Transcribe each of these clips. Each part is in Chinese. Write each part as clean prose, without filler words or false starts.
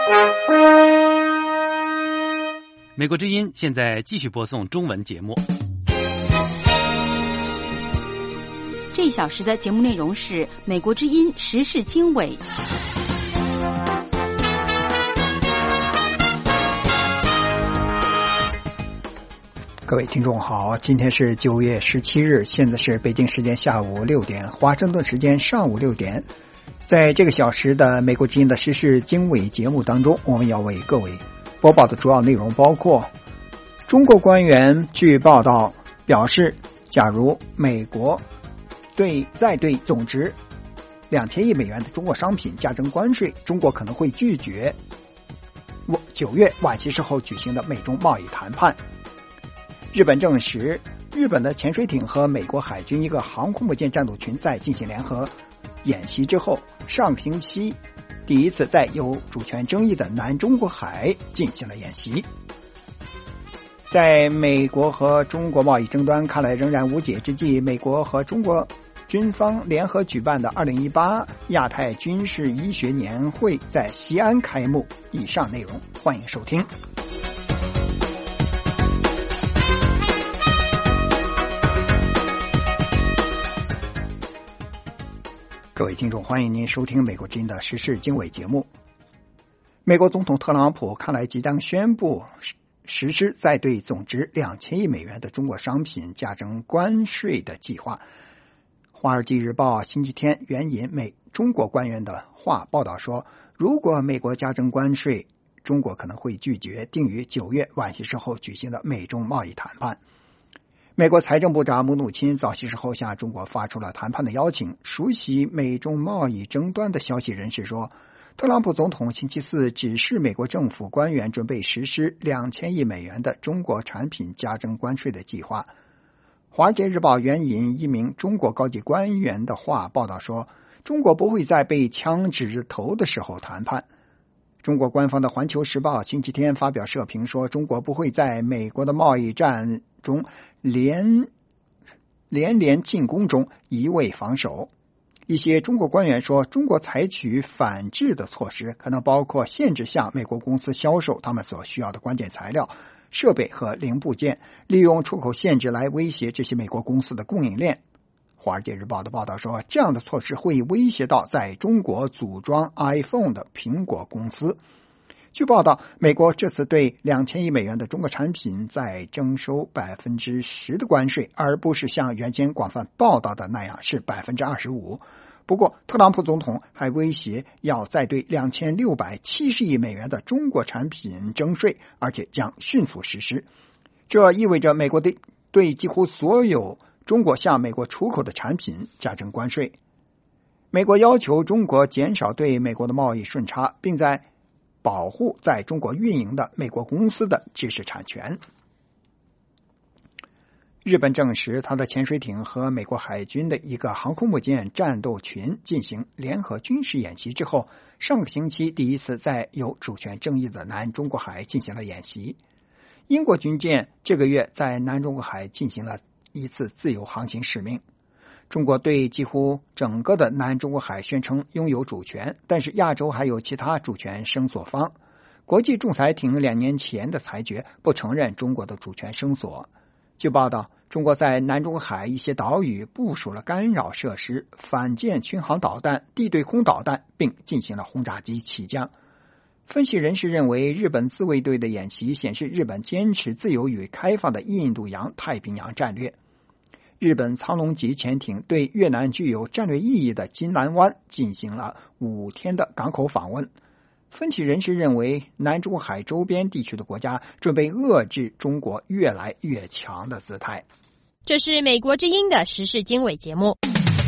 美国之音现在继续播送中文节目。 这一小时的节目内容是美国之音时事经纬。 各位听众好，今天是9月17日，现在是北京时间下午6点，华盛顿时间上午6点。在这个小时的美国之音的时事经纬节目当中，我们要为各位播报的主要内容包括：中国官员据报道表示，假如美国再对总值2000亿美元的中国商品加征关税，中国可能会拒绝9月晚些时候举行的美中贸易谈判。日本证实，日本的潜水艇和美国海军一个航空母舰战斗群在进行联合演习之后，上个星期第一次在有主权争议的南中国海进行了演习。在美国和中国贸易争端看来仍然无解之际，美国和中国军方联合举办的2018亚太军事医学年会在西安开幕。以上内容欢迎收听。各位听众，欢迎您收听美国之音的时事经纬节目。美国总统特朗普看来即将宣布实施再对总值2000亿美元的中国商品加征关税的计划。华尔街日报星期天援引中国官员的话报道说，如果美国加征关税，中国可能会拒绝定于9月晚些时候举行的美中贸易谈判。美国财政部长姆努钦早些时候向中国发出了谈判的邀请。熟悉美中贸易争端的消息人士说，特朗普总统星期四指示美国政府官员准备实施2000亿美元的中国产品加征关税的计划。华尔街日报援引一名中国高级官员的话报道说，中国不会在被枪指着头的时候谈判。中国官方的环球时报星期天发表社评说，中国不会在美国的贸易战中连进攻中一味防守。一些中国官员说，中国采取反制的措施，可能包括限制向美国公司销售他们所需要的关键材料、设备和零部件，利用出口限制来威胁这些美国公司的供应链。华尔街日报的报道说，这样的措施会威胁到在中国组装 iPhone 的苹果公司。据报道，美国这次对2000亿美元的中国产品再征收 10% 的关税，而不是像原先广泛报道的那样是 25%。不过特朗普总统还威胁要再对2670亿美元的中国产品征税，而且将迅速实施。这意味着美国对几乎所有中国向美国出口的产品加征关税。美国要求中国减少对美国的贸易顺差，并在保护在中国运营的美国公司的知识产权。日本证实，他的潜水艇和美国海军的一个航空母舰战斗群进行联合军事演习之后，上个星期第一次在有主权争议的南中国海进行了演习。英国军舰这个月在南中国海进行了一次自由航行使命。中国对几乎整个的南中国海宣称拥有主权，但是亚洲还有其他主权声索方。国际仲裁庭2年前的裁决不承认中国的主权声索。据报道，中国在南中国海一些岛屿部署了干扰设施、反舰巡航导弹、地对空导弹，并进行了轰炸机起降。分析人士认为，日本自卫队的演习显示日本坚持自由与开放的印度洋太平洋战略。日本苍龙级潜艇对越南具有战略意义的金兰湾进行了5天的港口访问。分析人士认为，南中国海周边地区的国家准备遏制中国越来越强的姿态。 这是美国之音的时事经纬节目。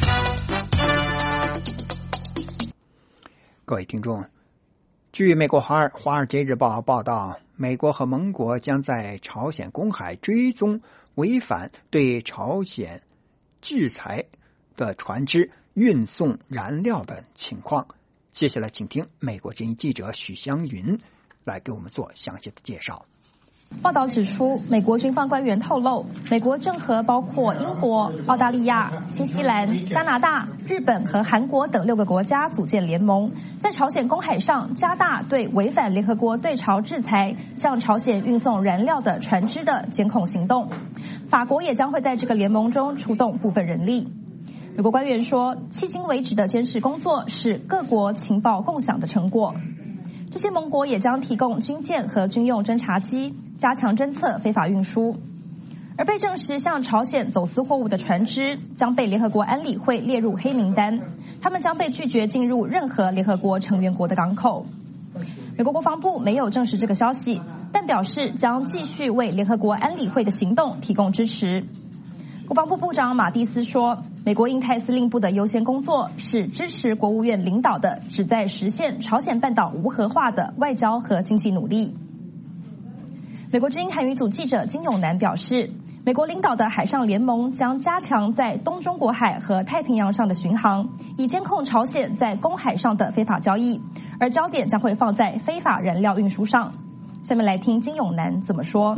各位听众，据美国华尔街日报报道，美国和盟国将在朝鲜公海追踪违反对朝鲜制裁的船只运送燃料的情况。接下来请听美国之音记者许湘云来给我们做详细的介绍。 报道指出，美国军方官员透露，美国正和包括英国、澳大利亚、新西兰、加拿大、日本和韩国等6个国家组建联盟，在朝鲜公海上加大对违反联合国对朝制裁、向朝鲜运送燃料的船只的监控行动。法国也将会在这个联盟中出动部分人力。美国官员说，迄今为止的监视工作是各国情报共享的成果。这些盟国也将提供军舰和军用侦察机，加强侦测非法运输。而被证实向朝鲜走私货物的船只将被联合国安理会列入黑名单，他们将被拒绝进入任何联合国成员国的港口。美国国防部没有证实这个消息，但表示将继续为联合国安理会的行动提供支持。国防部部长马蒂斯说，美国印太司令部的优先工作是支持国务院领导的旨在实现朝鲜半岛无核化的外交和经济努力。美国之音韩语组记者金永南表示，美国领导的海上联盟将加强在东中国海和太平洋上的巡航，以监控朝鲜在公海上的非法交易，而焦点将会放在非法燃料运输上。下面来听金永南怎么说。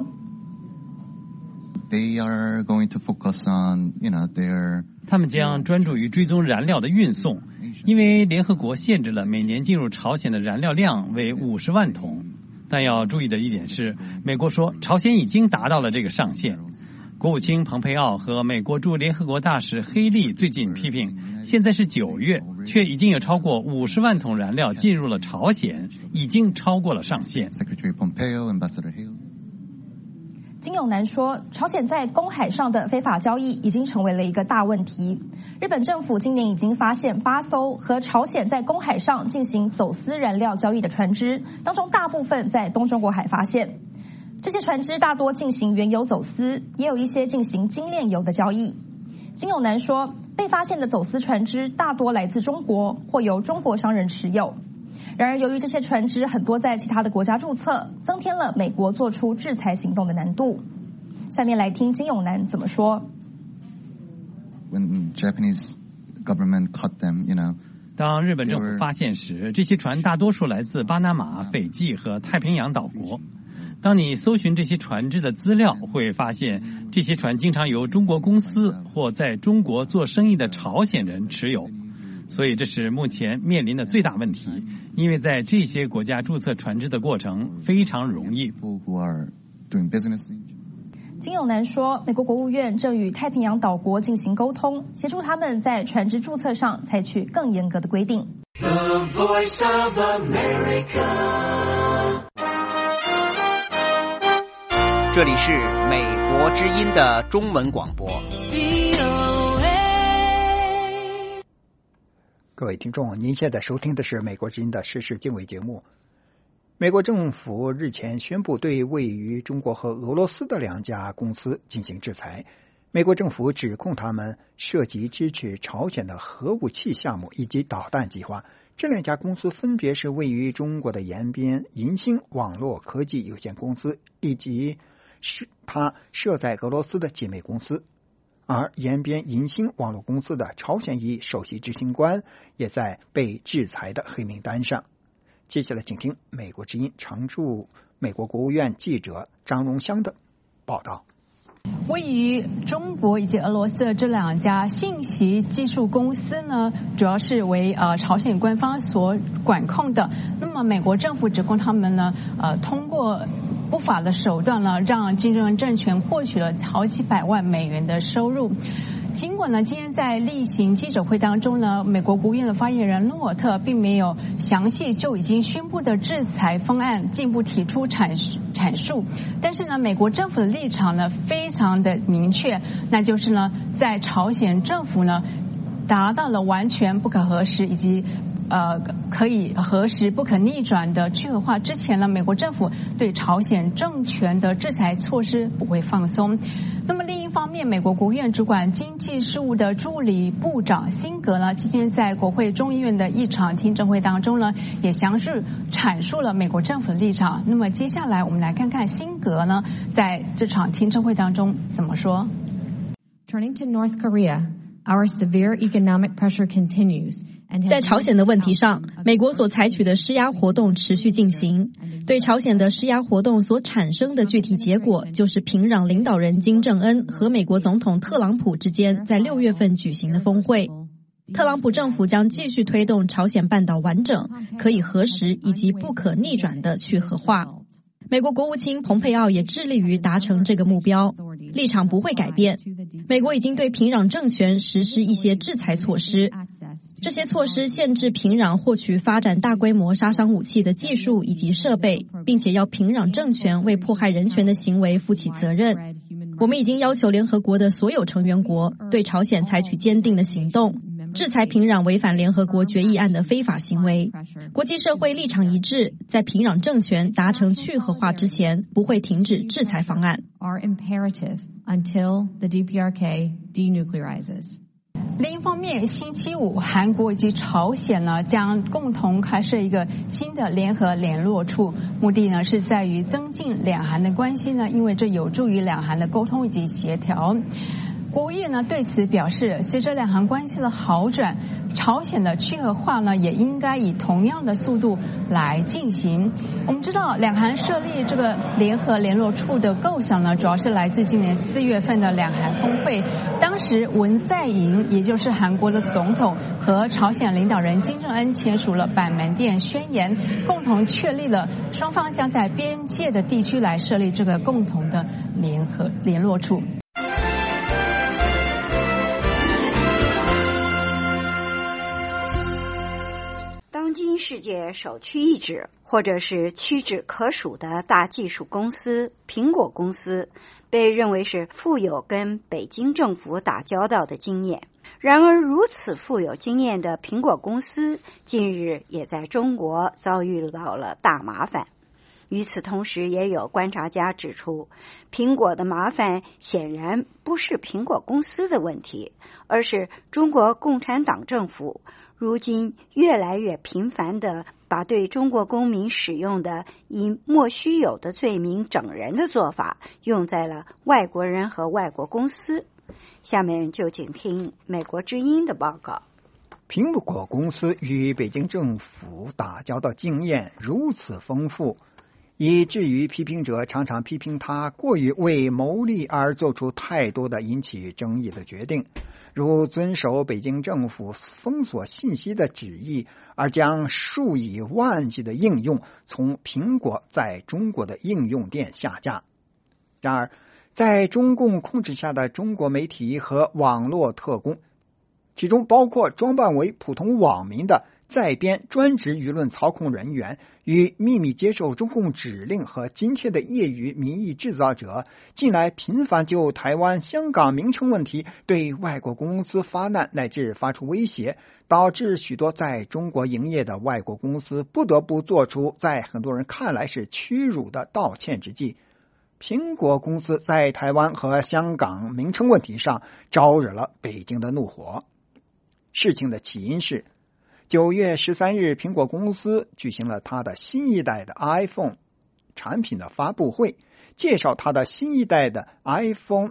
They are going to focus on, their... 他们将专注于追踪燃料的运送，因为联合国限制了每年进入朝鲜的燃料量为50万桶。但要注意的一点是，美国说朝鲜已经达到了这个上限。国务卿蓬佩奥和美国驻联合国大使黑利最近批评，现在是9月，却已经有超过50万桶燃料进入了朝鲜，已经超过了上限。 金永南说，朝鲜在公海上的非法交易已经成为了一个大问题。日本政府今年已经发现8艘和朝鲜在公海上进行走私燃料交易的船只，当中大部分在东中国海发现。这些船只大多进行原油走私，也有一些进行精炼油的交易。金永南说，被发现的走私船只大多来自中国，或由中国商人持有。然而，由于这些船只很多在其他的国家注册，增添了美国做出制裁行动的难度。下面来听金永南怎么说。 When Japanese government caught them, 当日本政府发现时，这些船大多数来自巴拿马、斐济和太平洋岛国。当你搜寻这些船只的资料，会发现这些船经常由中国公司或在中国做生意的朝鲜人持有。所以这是目前面临的最大问题，因为在这些国家注册船只的过程非常容易。 金永南说，美国国务院正与太平洋岛国进行沟通，协助他们在船只注册上采取更严格的规定。 The Voice of America。 这里是美国之音的中文广播。 各位听众，您现在收听的是美国之音的时事经纬节目。美国政府日前宣布对位于中国和俄罗斯的2家公司进行制裁。美国政府指控他们涉及支持朝鲜的核武器项目以及导弹计划。这2家公司分别是位于中国的延边银星网络科技有限公司，以及它设在俄罗斯的姐妹公司。而延边银星网络公司的朝鲜裔首席执行官也在被制裁的黑名单上。接下来请听美国之音常驻美国国务院记者张荣香的报道。 位于中国以及俄罗斯的这2家信息技术公司呢，主要是为朝鲜官方所管控的。那么美国政府指控他们呢，通过不法的手段呢，让金正恩政权获取了好几百万美元的收入。尽管呢，今天在例行记者会当中呢，美国国务院的发言人诺特并没有详细就已经宣布的制裁方案进一步提出阐述，但是呢，美国政府的立场呢非常的明确，那就是呢，在朝鲜政府呢达到了完全不可核实以及可以核实不可逆转的去核化之前呢，美国政府对朝鲜政权的制裁措施不会放松。那么另一方面，美国国务院主管经济事务的助理部长辛格呢，今天在国会众议院的一场听证会当中呢，也详细阐述了美国政府的立场。那么接下来我们来看看辛格呢在这场听证会当中怎么说。 Turning to North Korea.Our severe economic pressure continues. 在朝鲜的问题上，美国所采取的施压活动持续进行。 对朝鲜的施压活动所产生的具体结果，就是平壤领导人金正恩和美国总统特朗普之间在6月份举行的峰会。特朗普政府将继续推动朝鲜半岛完整、可以核实以及不可逆转的去核化。美国国务卿蓬佩奥也致力于达成这个目标，立场不会改变。美国已经对平壤政权实施一些制裁措施，这些措施限制平壤获取发展大规模杀伤武器的技术以及设备，并且要平壤政权为迫害人权的行为负起责任。我们已经要求联合国的所有成员国对朝鲜采取坚定的行动，制裁平壤违反联合国决议案的非法行为。国际社会立场一致，在平壤政权达成去核化之前，不会停止制裁方案。 另一方面，星期五，韩国以及朝鲜呢将共同开设一个新的联合联络处，目的呢是在于增进两韩的关系呢，因为这有助于两韩的沟通以及协调。国务院呢对此表示，随着两韩关系的好转，朝鲜的去核化呢也应该以同样的速度来进行。我们知道，两韩设立这个联合联络处的构想呢，主要是来自今年4月份的两韩峰会。当时文在寅，也就是韩国的总统，和朝鲜领导人金正恩签署了板门店宣言，共同确立了双方将在边界的地区来设立这个共同的联合联络处。 当今世界首屈一指或者是屈指可数的大技术公司苹果公司，被认为是富有跟北京政府打交道的经验。然而如此富有经验的苹果公司，近日也在中国遭遇到了大麻烦。与此同时，也有观察家指出，苹果的麻烦显然不是苹果公司的问题，而是中国共产党政府如今越来越频繁地把对中国公民使用的以莫须有的罪名整人的做法用在了外国人和外国公司。下面就请听美国之音的报告。 苹果公司与北京政府打交道经验如此丰富，以至于批评者常常批评他过于为牟利而做出太多的引起争议的决定，如遵守北京政府封锁信息的旨意，而将数以万计的应用从苹果在中国的应用店下架。然而，在中共控制下的中国媒体和网络特工，其中包括装扮为普通网民的在编专职舆论操控人员与秘密接受中共指令和津贴的业余民意制造者，近来频繁就台湾、香港名称问题对外国公司发难乃至发出威胁，导致许多在中国营业的外国公司不得不做出在很多人看来是屈辱的道歉之际。苹果公司在台湾和香港名称问题上招惹了北京的怒火。事情的起因是9月13日，苹果公司举行了它的新一代的 iPhone 产品的发布会，介绍它的新一代的 iPhone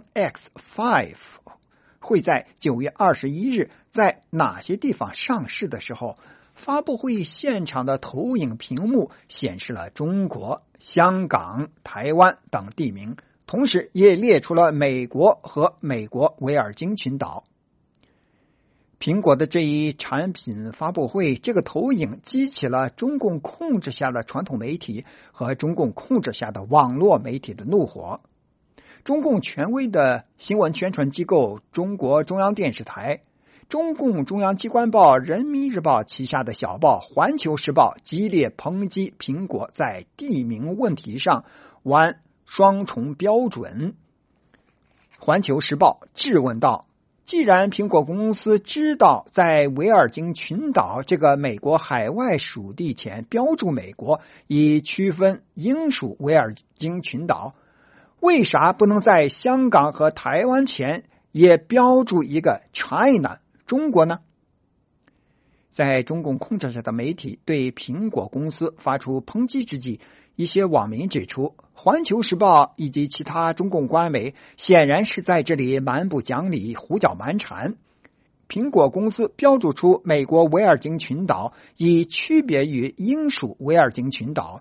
X5 会在9月21日在哪些地方上市的时候，发布会现场的投影屏幕显示了中国、香港、台湾等地名，同时也列出了美国和美国维尔京群岛。苹果的这一产品发布会，这个投影激起了中共控制下的传统媒体和中共控制下的网络媒体的怒火。中共权威的新闻宣传机构中国中央电视台、中共中央机关报人民日报旗下的小报环球时报激烈抨击苹果在地名问题上玩双重标准。环球时报质问道，既然苹果公司知道在维尔京群岛这个美国海外属地前标注美国，以区分英属维尔京群岛，为啥不能在香港和台湾前也标注一个 China 中国呢？在中共控制下的媒体对苹果公司发出抨击之际，一些网民指出，环球时报以及其他中共官媒显然是在这里蛮不讲理、胡搅蛮缠。苹果公司标注出美国维尔京群岛，以区别于英属维尔京群岛，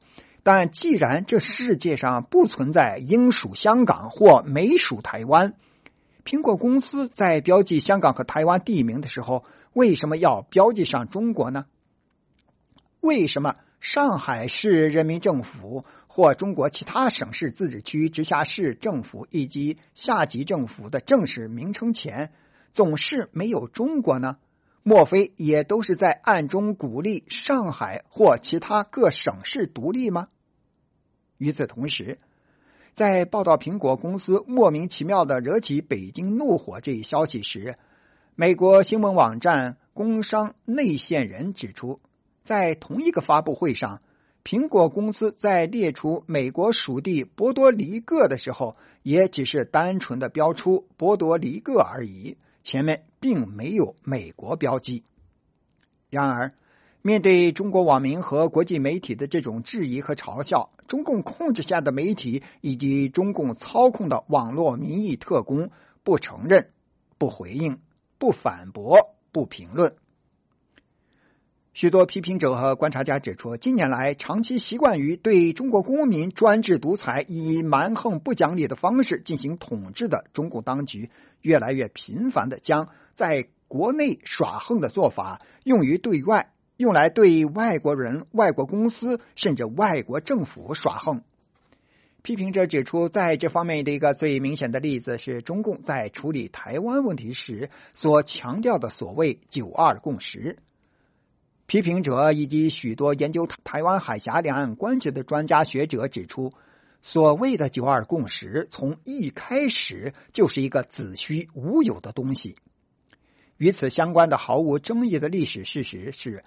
但既然这世界上不存在英属香港或美属台湾，苹果公司在标记香港和台湾地名的时候，为什么要标记上中国呢？为什么上海市人民政府或中国其他省市自治区直辖市政府以及下级政府的正式名称前总是没有中国呢？莫非也都是在暗中鼓励上海或其他各省市独立吗？与此同时，在报道苹果公司莫名其妙地惹起北京怒火这一消息时，美国新闻网站工商内线人指出，在同一个发布会上，苹果公司在列出美国属地波多黎各的时候，也只是单纯的标出波多黎各而已，前面并没有美国标记。然而，面对中国网民和国际媒体的这种质疑和嘲笑，中共控制下的媒体以及中共操控的网络民意特工不承认、不回应、不反驳、不评论。许多批评者和观察家指出，近年来长期习惯于对中国公民专制独裁以蛮横不讲理的方式进行统治的中共当局，越来越频繁地将在国内耍横的做法用来对外国人、外国公司甚至外国政府耍横。批评者指出，在这方面的一个最明显的例子是中共在处理台湾问题时所强调的所谓9·2共识。批评者以及许多研究台湾海峡两岸关系的专家学者指出，所谓的9·2共识从一开始就是一个子虚乌有的东西。与此相关的毫无争议的历史事实是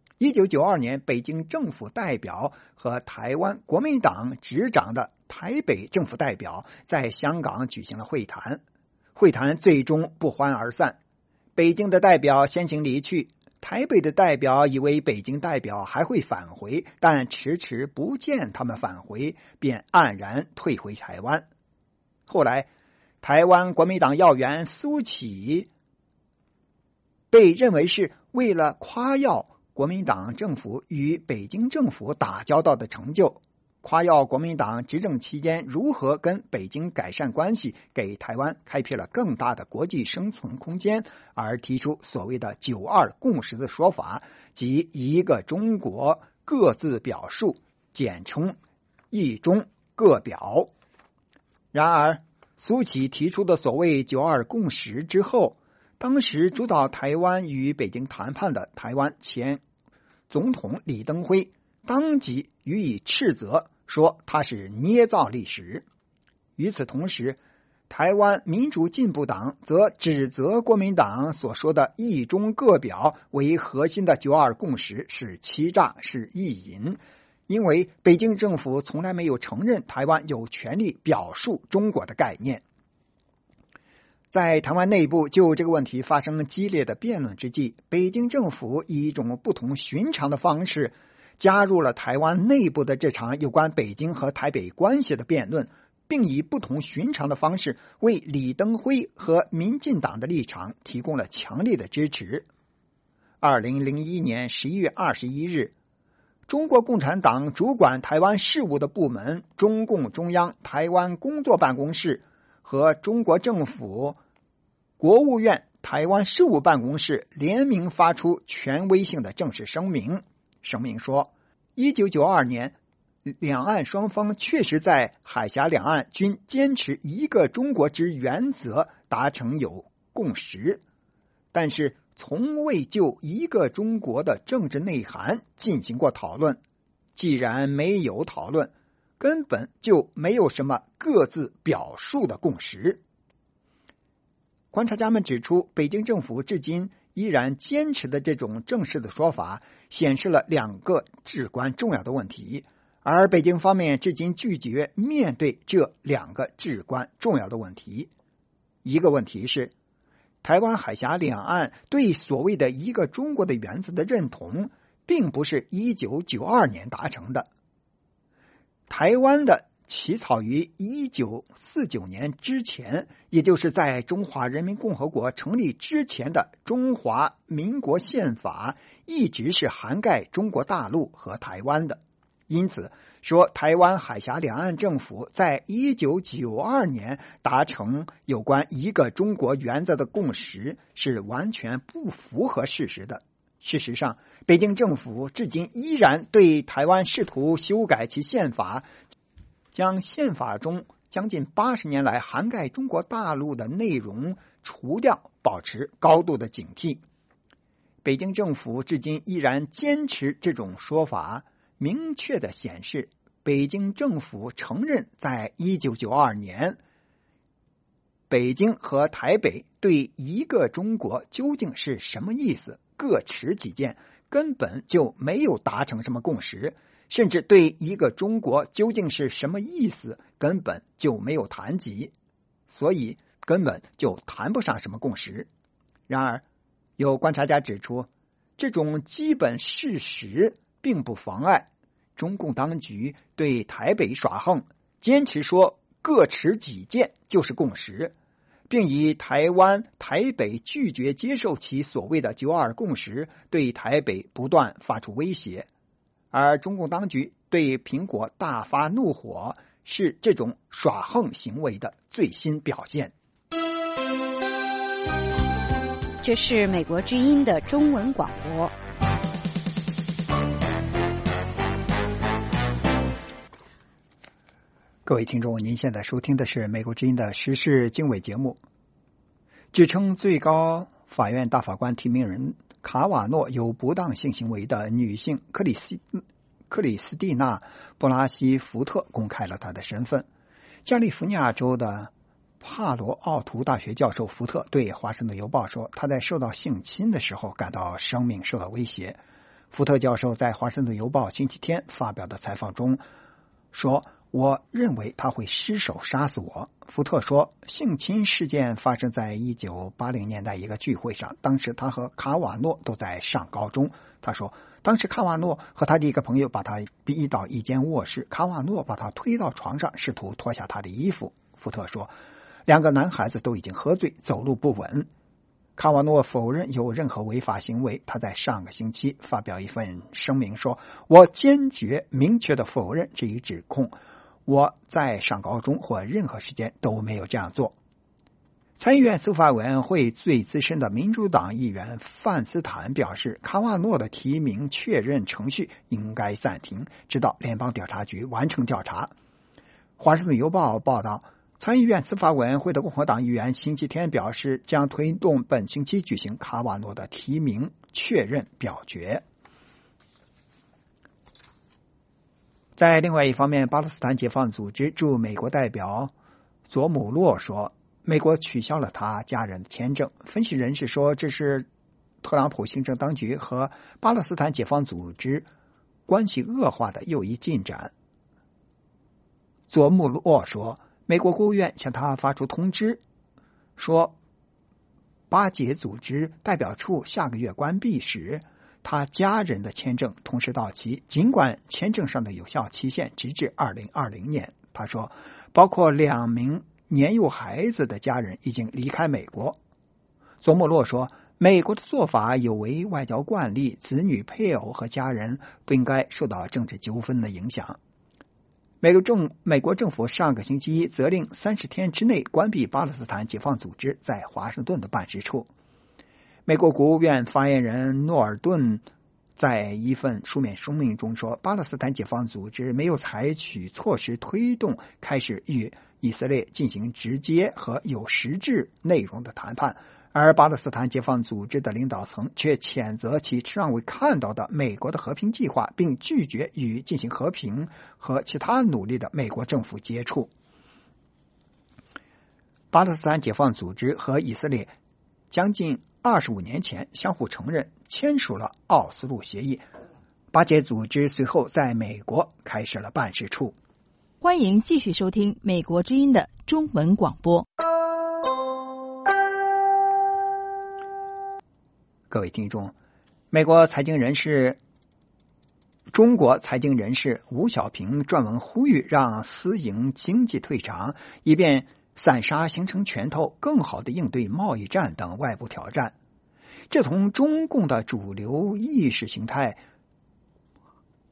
，1992年北京政府代表和台湾国民党执掌的台北政府代表在香港举行了会谈，会谈最终不欢而散。北京的代表先行离去，台北的代表以为北京代表还会返回，但迟迟不见他们返回，便黯然退回台湾。后来，台湾国民党要员苏起被认为是为了夸耀国民党政府与北京政府打交道的成就，夸耀国民党执政期间如何跟北京改善关系，给台湾开辟了更大的国际生存空间，而提出所谓的9·2共识的说法，即一个中国各自表述，简称一中各表。然而，苏起提出的所谓9·2共识之后，当时主导台湾与北京谈判的台湾前总统李登辉当即予以斥责，说他是捏造历史。与此同时，台湾民主进步党则指责国民党所说的一中各表为核心的9·2共识是欺诈，是意淫，因为北京政府从来没有承认台湾有权利表述中国的概念。在台湾内部就这个问题发生激烈的辩论之际，北京政府以一种不同寻常的方式加入了台湾内部的这场有关北京和台北关系的辩论，并以不同寻常的方式为李登辉和民进党的立场提供了强烈的支持。2001年11月21日，中国共产党主管台湾事务的部门中共中央台湾工作办公室和中国政府国务院台湾事务办公室联名发出权威性的正式声明。声明说，1992年两岸双方确实在海峡两岸均坚持一个中国之原则达成有共识，但是从未就一个中国的政治内涵进行过讨论。既然没有讨论，根本就没有什么各自表述的共识。观察家们指出，北京政府至今依然坚持的这种正式的说法，显示了两个至关重要的问题，而北京方面至今拒绝面对这两个至关重要的问题。一个问题是，台湾海峡两岸对所谓的一个中国的原则的认同，并不是1992年达成的。台湾的起草于1949年之前，也就是在中华人民共和国成立之前的中华民国宪法，一直是涵盖中国大陆和台湾的。 因此说台湾海峡两岸政府在1992年达成有关一个中国原则的共识是完全不符合事实的。事实上，北京政府至今依然对台湾试图修改其宪法，将宪法中将近80年来涵盖中国大陆的内容除掉，保持高度的警惕。北京政府至今依然坚持这种说法，明确地显示北京政府承认在1992年北京和台北对一个中国究竟是什么意思各持己见，根本就没有达成什么共识，甚至对一个中国究竟是什么意思根本就没有谈及，所以根本就谈不上什么共识。然而有观察家指出，这种基本事实并不妨碍中共当局对台北耍横，坚持说各持己见就是共识，并以台北拒绝接受其所谓的92共识对台北不断发出威胁。而中共当局对苹果大发怒火，是这种耍横行为的最新表现。 这是美国之音的中文广播。 各位听众，您现在收听的是美国之音的时事经纬节目。指称最高法院大法官提名人卡瓦诺有不当性行为的女性克里斯蒂娜·布拉西福特公开了她的身份。加利福尼亚州的帕罗奥图大学教授福特对《华盛顿邮报》说，他在受到性侵的时候感到生命受到威胁。福特教授在《华盛顿邮报》星期天发表的采访中说，我认为他会失手杀死我。福特说，性侵事件发生在1980年代一个聚会上，当时他和卡瓦诺都在上高中。他说，当时卡瓦诺和他的一个朋友把他逼到一间卧室，卡瓦诺把他推到床上，试图脱下他的衣服。福特说，两个男孩子都已经喝醉，走路不稳。卡瓦诺否认有任何违法行为。他在上个星期发表一份声明说，我坚决明确地否认这一指控，我在上高中或任何时间都没有这样做。参议院司法委员会最资深的民主党议员范斯坦表示，卡瓦诺的提名确认程序应该暂停，直到联邦调查局完成调查。华盛顿邮报报道，参议院司法委员会的共和党议员星期天表示，将推动本星期举行卡瓦诺的提名确认表决。在另外一方面，巴勒斯坦解放组织驻美国代表佐姆洛说，美国取消了他家人的签证。分析人士说，这是特朗普行政当局和巴勒斯坦解放组织关系恶化的又一进展。佐姆洛说，美国国务院向他发出通知，说巴解组织代表处下个月关闭时，他家人的签证同时到期，尽管签证上的有效期限直至2020年。他说，包括2名年幼孩子的家人已经离开美国。佐姆洛说，美国的做法有违外交惯例，子女、配偶和家人不应该受到政治纠纷的影响。美国政府上个星期一责令30天之内关闭巴勒斯坦解放组织在华盛顿的办事处。美国国务院发言人诺尔顿在一份书面声明中说，巴勒斯坦解放组织没有采取措施推动开始与以色列进行直接和有实质内容的谈判，而巴勒斯坦解放组织的领导层却谴责其尚未看到的美国的和平计划，并拒绝与进行和平和其他努力的美国政府接触。巴勒斯坦解放组织和以色列将近25年前相互承认，签署了奥斯陆协议。巴解组织随后在美国开设了办事处。 欢迎继续收听美国之音的中文广播。 各位听众，中国财经人士吴小平撰文呼吁让私营经济退场，以便散沙形成拳头，更好地应对贸易战等外部挑战。这同中共的主流意识形态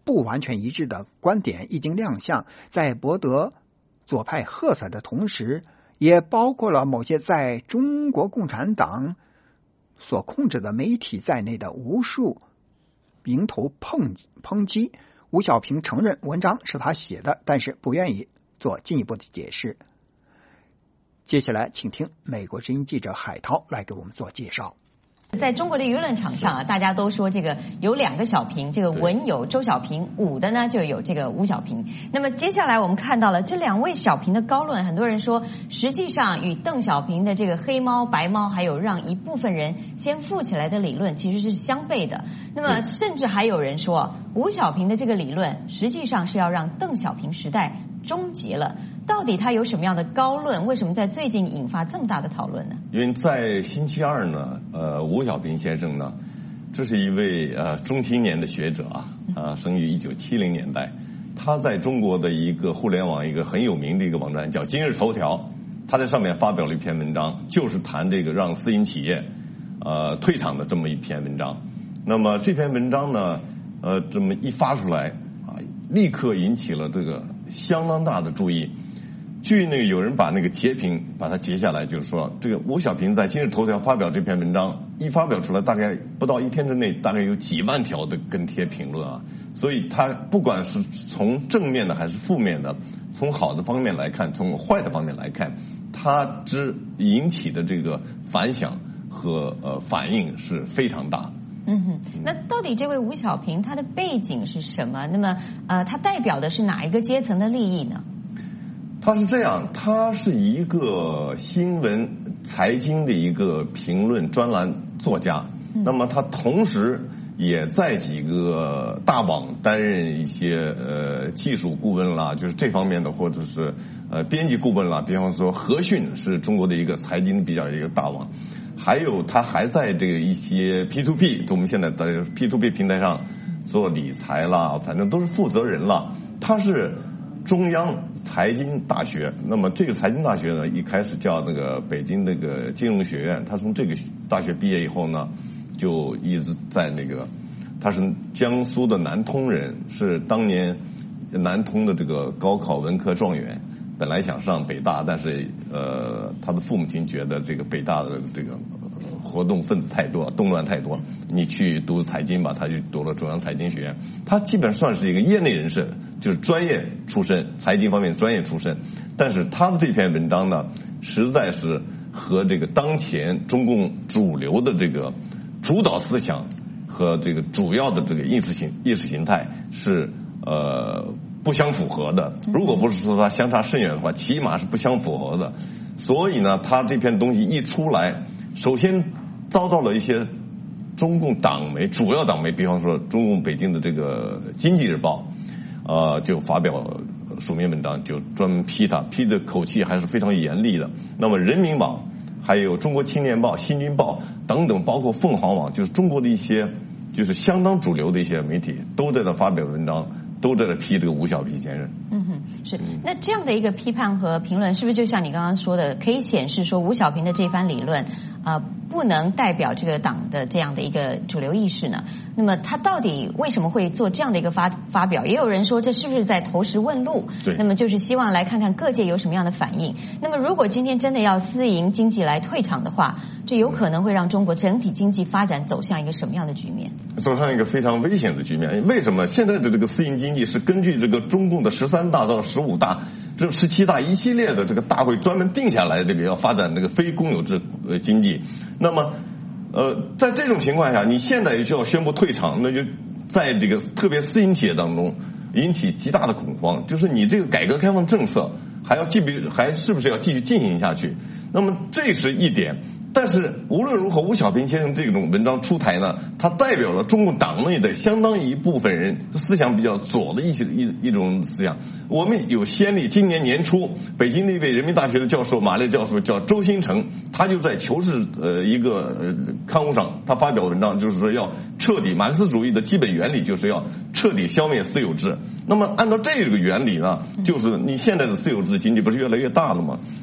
不完全一致的观点已经亮相，在博得左派喝彩的同时，也包括了某些在中国共产党所控制的媒体在内的无数迎头抨击。吴小平承认文章是他写的，但是不愿意做进一步的解释。接下来请听美国之音记者海涛来给我们做介绍。 在中国的舆论场上啊，大家都说这个有2个小平，这个文有周小平，武的呢就有这个吴小平。那么接下来我们看到了这2位小平的高论，很多人说实际上与邓小平的这个黑猫白猫，还有让一部分人先富起来的理论其实是相悖的。那么甚至还有人说吴小平的这个理论实际上是要让邓小平时代终结了。到底他有什么样的高论？为什么在最近引发这么大的讨论呢？ 因为在星期二呢，吴小平先生呢，这是一位中青年的学者生于1970年代，他在中国的一个互联网一个很有名的一个网站叫今日头条，他在上面发表了一篇文章，就是谈这个让私营企业退场的这么一篇文章。那么这篇文章呢，这么一发出来立刻引起了这个相当大的注意。据有人把那个截屏把它截下来，就是说这个吴小平在今日头条发表这篇文章一发表出来，大概不到1天之内，大概有几万条的跟帖评论所以他不管是从正面的还是负面的，从好的方面来看，从坏的方面来看，他引起的这个反响和反应是非常大。 那到底这位吴小平他的背景是什么？那么他代表的是哪一个阶层的利益呢？ 他是这样，他是一个新闻财经的一个评论专栏作家，那么他同时也在几个大网担任一些技术顾问啦，就是这方面的，或者是编辑顾问啦，比方说和讯是中国的一个财经比较一个大网，还有他还在这个一些 P2P， 我们现在在 P2P 平台上做理财啦，反正都是负责人了。他是中央财经大学，那么这个财经大学呢，一开始叫那个北京那个金融学院，他从这个大学毕业以后呢，就一直在他是江苏的南通人，是当年南通的这个高考文科状元，本来想上北大，但是他的父母亲觉得这个北大的这个活动分子太多，动乱太多，你去读财经吧，他就读了中央财经学院。他基本算是一个业内人士，就是专业出身，财经方面专业出身。但是他的这篇文章呢，实在是和这个当前中共主流的这个主导思想和这个主要的这个意识形态是不相符合的。如果不是说它相差甚远的话，起码是不相符合的。所以呢，他这篇东西一出来，首先遭到了一些中共党媒，主要党媒，比方说中共北京的这个《经济日报》，就发表署名文章，就专门批他，批的口气还是非常严厉的。那么人民网、还有中国青年报、新京报等等，包括凤凰网，就是中国的一些就是相当主流的一些媒体，都在这发表文章，都在这批这个吴小平先生。 是。那这样的一个批判和评论，是不是就像你刚刚说的，可以显示说吴小平的这番理论不能代表这个党的这样的一个主流意识呢？那么他到底为什么会做这样的一个发表？也有人说这是不是在投石问路？ 对。 那么就是希望来看看各界有什么样的反应。那么如果今天真的要私营经济来退场的话，这有可能会让中国整体经济发展走向一个什么样的局面？ 走上一个非常危险的局面。为什么现在的这个私营经济是根据这个中共的13大到15大、这17大一系列的这个大会专门定下来，这个要发展这个非公有制经济。那么在这种情况下，你现在就要宣布退场，那就在这个特别私营企业当中引起极大的恐慌，就是你这个改革开放政策还是不是要继续进行下去？那么这是一点。但是无论如何，吴小平先生这种文章出台呢，他代表了中共党内的相当一部分人思想比较左的一种思想。我们有先例，今年年初，北京的一位人民大学的教授，马列教授叫周新成，他就在《求是》一个刊物上，他发表文章，就是说要彻底马克思主义的基本原理，就是要彻底消灭私有制。那么按照这个原理呢，就是你现在的私有制经济不是越来越大了吗？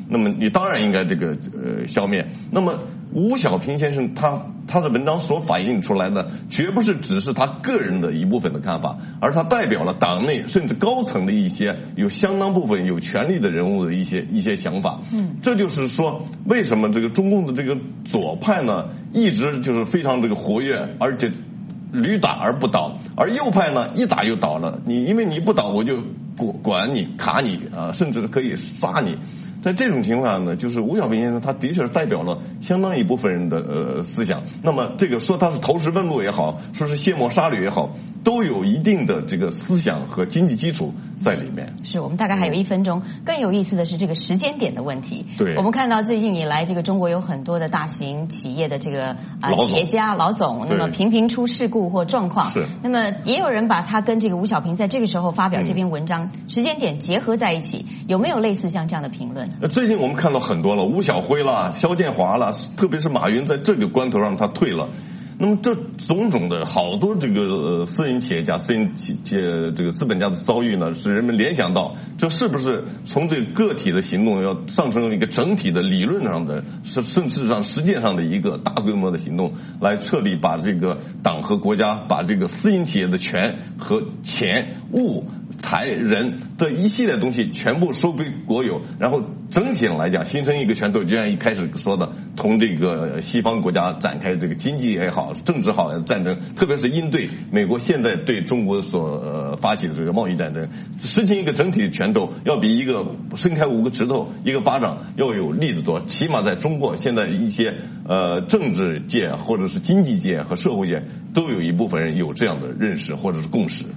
那么你当然应该这个消灭。那么吴小平先生他的文章所反映出来的，绝不是只是他个人的一部分的看法，而他代表了党内甚至高层的一些有相当部分有权力的人物的一些想法。这就是说，为什么这个中共的这个左派呢，一直就是非常这个活跃，而且屡打而不倒，而右派呢一打就倒了。因为你不倒，我就管你卡你啊，甚至可以杀你。在这种情况下呢，就是吴小平先生他的确是代表了相当一部分人的思想。那么这个说他是投石问路也好，说是卸磨杀驴也好，都有一定的这个思想和经济基础在里面。 是，我们大概还有1分钟。更有意思的是这个时间点的问题。 对， 我们看到最近以来，这个中国有很多的大型企业的这个企业家老总，那么频频出事故或状况。 是。 那么也有人把他跟这个吴小平在这个时候发表这篇文章时间点结合在一起，有没有类似像这样的评论？ 最近我们看到很多了，吴晓辉啦、肖建华啦，特别是马云在这个关头上他退了。那么这种种的好多这个私人企业家、这个资本家的遭遇呢，使人们联想到，这是不是从这个个体的行动要上升一个整体的理论上的，甚至上实践上的一个大规模的行动，来彻底把这个党和国家把这个私营企业的权和钱、物、财、人的一系列东西全部收归国有，然后整体上来讲形成一个拳头，就像一开始说的，同这个西方国家展开这个经济也好、政治好战争，特别是应对美国现在对中国所发起的这个贸易战争，实行一个整体的拳头，要比一个伸开5个指头一个巴掌要有力得多。起码在中国现在一些政治界或者是经济界和社会界都有一部分人有这样的认识或者是共识。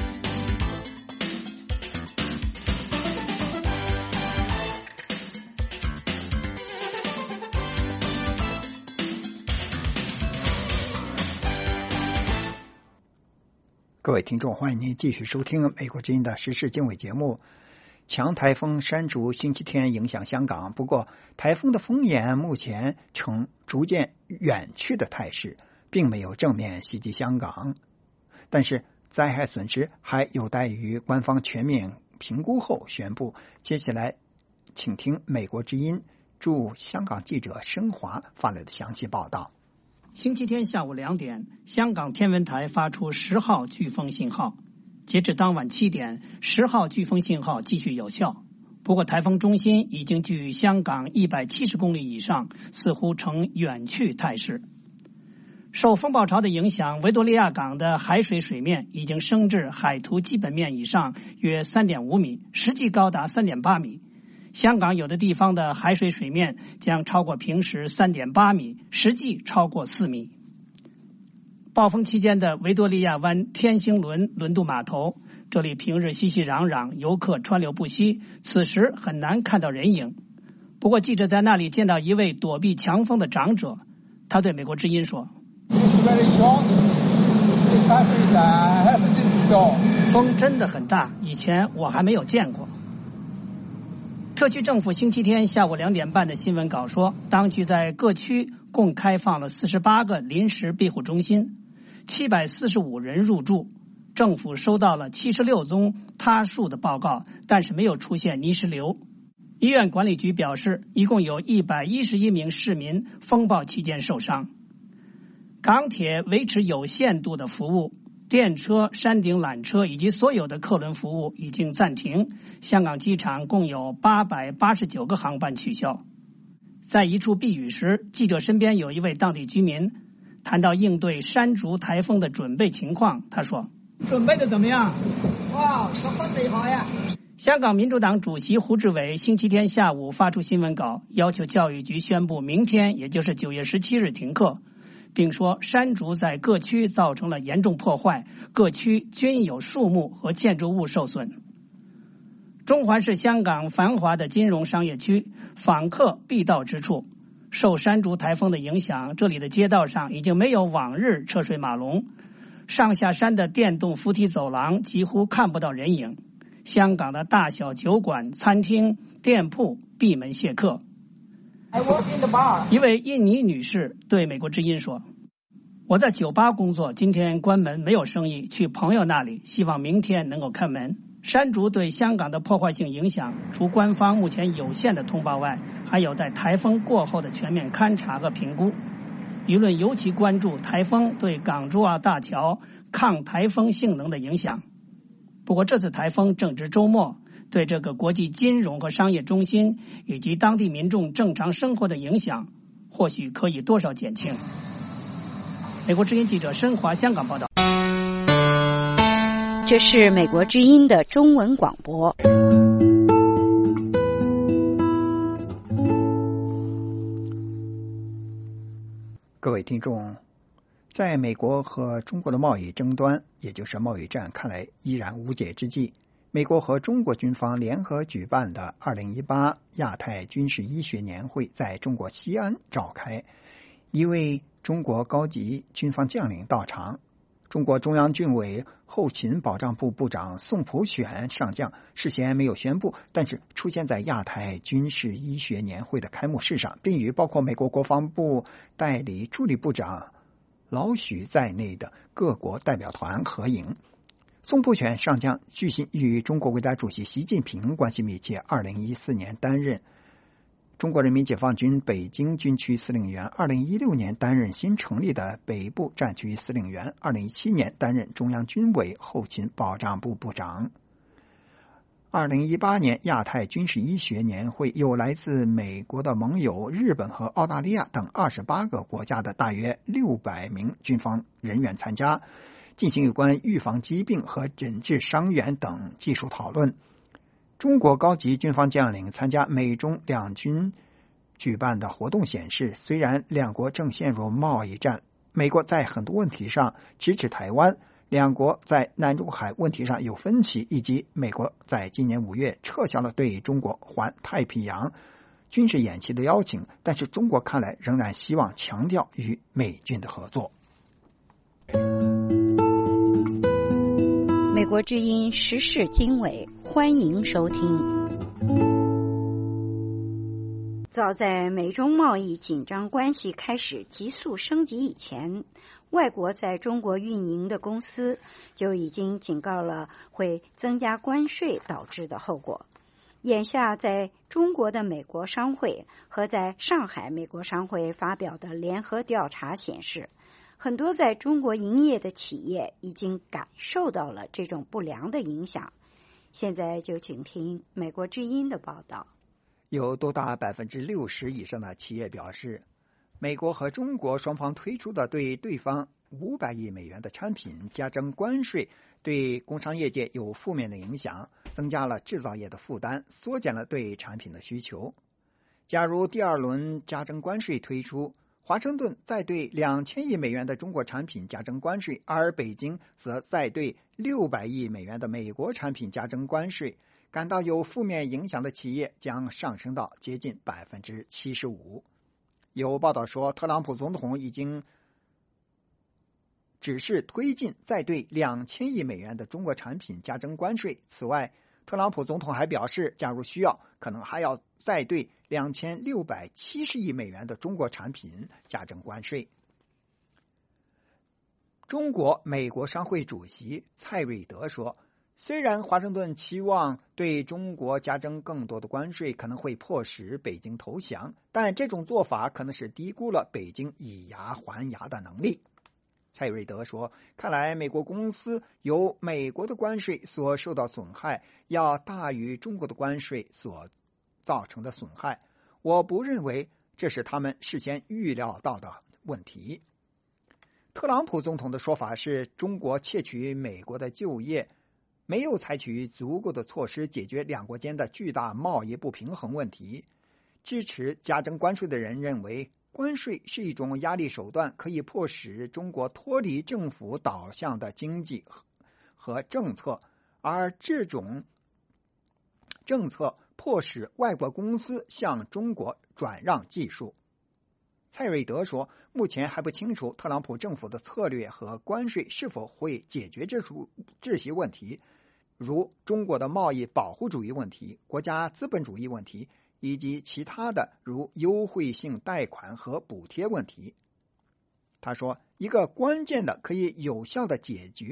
各位听众，欢迎您继续收听美国之音的时事经纬节目。强台风山竹星期天影响香港，不过台风的风眼目前呈逐渐远去的态势，并没有正面袭击香港。但是灾害损失还有待于官方全面评估后宣布。接下来请听美国之音驻香港记者申华发来的详细报道。 星期天下午2点，香港天文台发出10号飓风信号。截至当晚7点，10号飓风信号继续有效。不过台风中心已经距香港170公里以上，似乎呈远去态势。受风暴潮的影响，维多利亚港的海水水面已经升至海图基本面以上约 3.5 米，实际高达 3.8 米。香港有的地方的海水水面将超过平时 3.8 米，实际超过4米。暴风期间的维多利亚湾天星轮轮渡码头，这里平日熙熙攘攘，游客川流不息，此时很难看到人影。不过记者在那里见到一位躲避强风的长者，他对美国之音说：风真的很大，以前我还没有见过。特区政府星期天下午2点半的新闻稿说，当局在各区共开放了48个临时庇护中心，745人入住。政府收到了76宗塌树的报告，但是没有出现泥石流。医院管理局表示，一共有111名市民风暴期间受伤。港铁维持有限度的服务，电车、山顶缆车以及所有的客轮服务已经暂停。香港机场共有889个航班取消。在一处避雨时，记者身边有一位当地居民，谈到应对山竹台风的准备情况，他说：准备的怎么样？哇，十分厉害呀！香港民主党主席胡志伟星期天下午发出新闻稿，要求教育局宣布明天，也就是9月17日停课，并说山竹在各区造成了严重破坏，各区均有树木和建筑物受损。中环是香港繁华的金融商业区，访客必到之处。受山竹台风的影响，这里的街道上已经没有往日车水马龙，上下山的电动扶梯走廊几乎看不到人影。香港的大小酒馆、餐厅、店铺闭门谢客。一位印尼女士对美国之音说：我在酒吧工作，今天关门没有生意，去朋友那里，希望明天能够开门。 山竹对香港的破坏性影响，除官方目前有限的通报外，还有在台风过后的全面勘察和评估。舆论尤其关注台风对港珠澳大桥抗台风性能的影响。不过这次台风正值周末，对这个国际金融和商业中心以及当地民众正常生活的影响，或许可以多少减轻。美国之音记者申华香港报道。 这是美国之音的中文广播。 各位听众，在美国和中国的贸易争端，也就是贸易战看来依然无解之际，美国和中国军方联合举办的2018亚太军事医学年会在中国西安召开，一位中国高级军方将领到场。中国中央军委后勤保障部部长宋普选上将事先没有宣布，但是出现在亚太军事医学年会的开幕式上，并与包括美国国防部代理助理部长老许在内的各国代表团合影。宋普选上将据悉与中国国家主席习近平关系密切，2014年担任中国人民解放军北京军区司令员，2016年担任新成立的北部战区司令员，2017年担任中央军委后勤保障部部长。2018年亚太军事医学年会有来自美国的盟友日本和澳大利亚等28个国家的大约600名军方人员参加，进行有关预防疾病和诊治伤员等技术讨论。中国高级军方将领参加美中两军举办的活动显示，虽然两国正陷入贸易战，美国在很多问题上支持台湾，两国在南中海问题上有分歧，以及美国在今年5月撤销了对中国环太平洋军事演习的邀请，但是中国看来仍然希望强调与美军的合作。 美国之音时事经纬，欢迎收听。早在美中贸易紧张关系开始急速升级以前，外国在中国运营的公司就已经警告了会增加关税导致的后果。眼下在中国的美国商会和在上海美国商会发表的联合调查显示，很多在中国营业的企业已经感受到了这种不良的影响。现在就请听美国之音的报道。 有多达 60% 以上的企业表示，美国和中国双方推出的对对方500亿美元的产品加征关税，对工商业界有负面的影响，增加了制造业的负担，缩减了对产品的需求。假如第二轮加征关税推出，华盛顿再对2000亿美元的中国产品加征关税，而北京则再对600亿美元的美国产品加征关税，感到有负面影响的企业将上升到接近 75%。 有报道说，特朗普总统已经指示推进再对2000亿美元的中国产品加征关税。此外，特朗普总统还表示，假如需要，可能还要再对2670亿美元的中国产品加征关税。中国美国商会主席蔡瑞德说，虽然华盛顿期望对中国加征更多的关税可能会迫使北京投降，但这种做法可能是低估了北京以牙还牙的能力。蔡瑞德说，看来美国公司由美国的关税所受到损害要大于中国的关税所造成的损害，我不认为这是他们事先预料到的问题。特朗普总统的说法是，中国窃取美国的就业，没有采取足够的措施解决两国间的巨大贸易不平衡问题。支持加征关税的人认为，关税是一种压力手段，可以迫使中国脱离政府导向的经济和政策，而这种政策迫使外国公司向中国转让技术。蔡瑞德说，目前还不清楚特朗普政府的策略和关税是否会解决这些问题，如中国的贸易保护主义问题、国家资本主义问题，以及其他的如优惠性贷款和补贴问题。他说，一个关键的可以有效的解决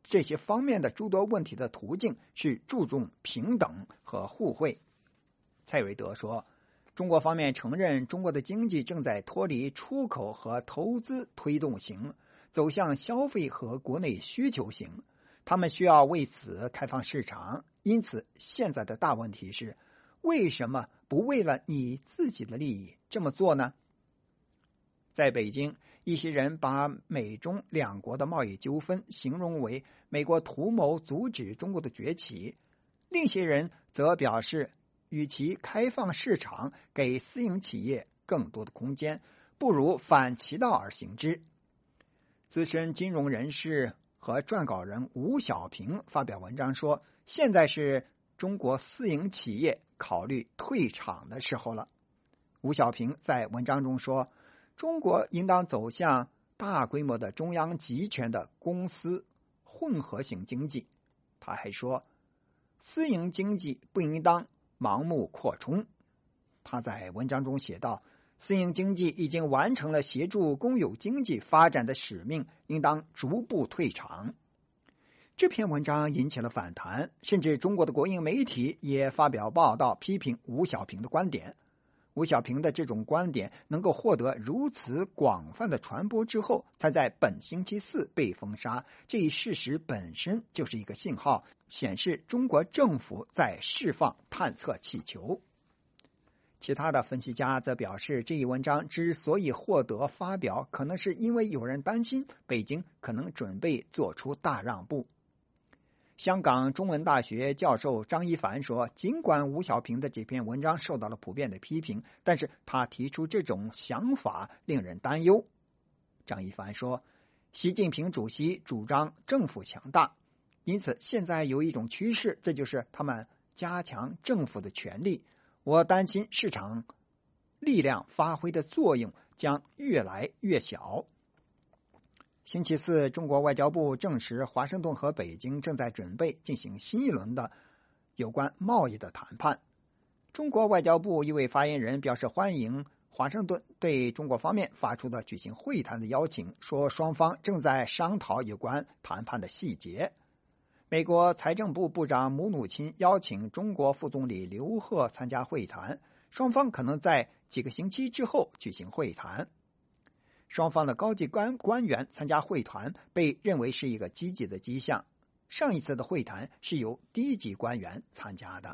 这些方面的诸多问题的途径是注重平等和互惠。蔡瑞德说，中国方面承认中国的经济正在脱离出口和投资推动型，走向消费和国内需求型，他们需要为此开放市场。因此现在的大问题是，为什么不为了你自己的利益这么做呢？在北京，一些人把美中两国的贸易纠纷形容为美国图谋阻止中国的崛起，另一些人则表示，与其开放市场给私营企业更多的空间，不如反其道而行之。资深金融人士和撰稿人吴小平发表文章说，现在是中国私营企业考虑退场的时候了。吴小平在文章中说，中国应当走向大规模的中央集权的公司混合型经济。他还说，私营经济不应当盲目扩充。他在文章中写道，私营经济已经完成了协助公有经济发展的使命，应当逐步退场。这篇文章引起了反弹，甚至中国的国营媒体也发表报道批评吴小平的观点。吴小平的这种观点能够获得如此广泛的传播之后，才在本星期四被封杀，这一事实本身就是一个信号，显示中国政府在释放探测气球。其他的分析家则表示，这一文章之所以获得发表，可能是因为有人担心北京可能准备做出大让步。香港中文大学教授张一凡说，尽管吴小平的这篇文章受到了普遍的批评，但是他提出这种想法令人担忧。张一凡说，习近平主席主张政府强大，因此现在有一种趋势，这就是他们加强政府的权力。我担心市场力量发挥的作用将越来越小。星期四，中国外交部证实，华盛顿和北京正在准备进行新一轮的有关贸易的谈判。中国外交部一位发言人表示欢迎华盛顿对中国方面发出的举行会谈的邀请，说双方正在商讨有关谈判的细节。美国财政部部长姆努钦邀请中国副总理刘鹤参加会谈，双方可能在几个星期之后举行会谈。双方的高级官员参加会谈被认为是一个积极的迹象。上一次的会谈是由低级官员参加的。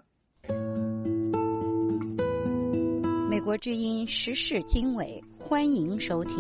美国之音时事经纬，欢迎收听。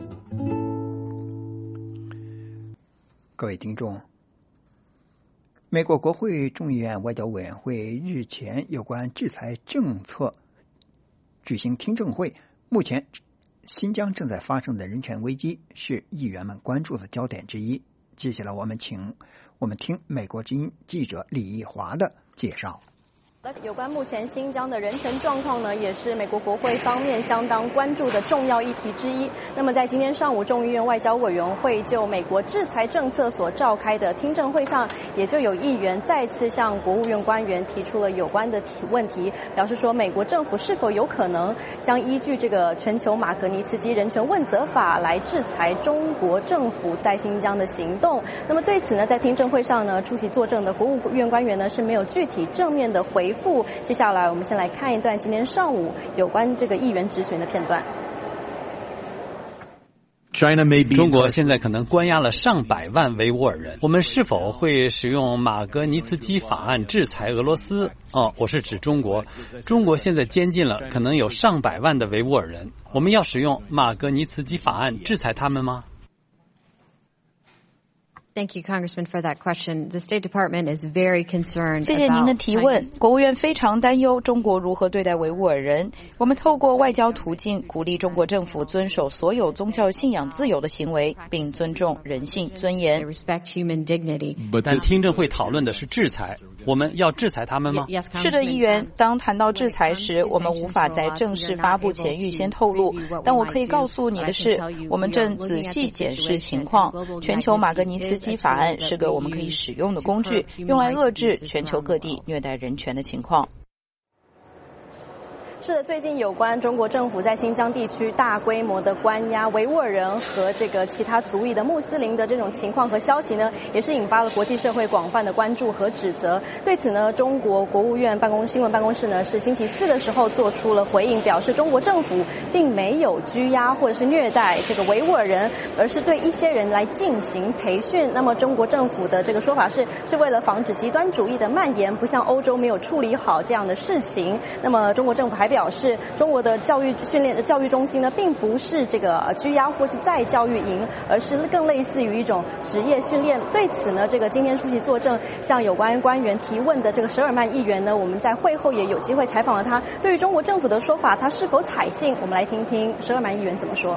各位听众，美国国会众议院外交委员会日前有关制裁政策举行听证会，目前新疆正在发生的人权危机是议员们关注的焦点之一。接下来我们听美国之音记者李义华的介绍。 有关目前新疆的人权状况呢，也是美国国会方面相当关注的重要议题之一。那么在今天上午，众议院外交委员会就美国制裁政策所召开的听证会上，也就有议员再次向国务院官员提出了有关的问题，表示说美国政府是否有可能将依据这个全球马格尼茨基人权问责法来制裁中国政府在新疆的行动。那么对此呢，在听证会上呢，出席作证的国务院官员呢是没有具体正面的回复。接下来我们先来看一段今天上午有关这个议员质询的片段。 中国现在可能关押了上百万维吾尔人，我们是否会使用马格尼茨基法案制裁俄罗斯？我是指中国。中国现在监禁了可能有上百万的维吾尔人，我们要使用马格尼茨基法案制裁他们吗 ？Thank you, Congressman, for that question. The State Department is very concerned. 谢谢您的提问。国务院非常担忧中国如何对待维吾尔人。我们透过外交途径鼓励中国政府遵守所有宗教信仰自由的行为，并尊重人性尊严。 Respect human dignity. 但听证会讨论的是制裁，我们要制裁他们吗？ 是的，议员。当谈到制裁时，我们无法在正式发布前预先透露。但我可以告诉你的是，我们正仔细检视情况。全球马格尼茨基法案是个我们可以使用的工具，用来遏制全球各地虐待人权的情况。 是的，最近有关中国政府在新疆地区大规模的关押维吾尔人和这个其他族裔的穆斯林的这种情况和消息呢，也是引发了国际社会广泛的关注和指责。对此呢，中国国务院新闻办公室呢是星期四的时候做出了回应，表示中国政府并没有拘押或者是虐待这个维吾尔人，而是对一些人来进行培训。那么中国政府的这个说法是为了防止极端主义的蔓延，不像欧洲没有处理好这样的事情。那么中国政府还表示，中国的教育中心呢，并不是这个拘押或是再教育营，而是更类似于一种职业训练。对此呢，这个今天出席作证向有关官员提问的这个舍尔曼议员呢，我们在会后也有机会采访了他。对于中国政府的说法，他是否采信？我们来听听舍尔曼议员怎么说。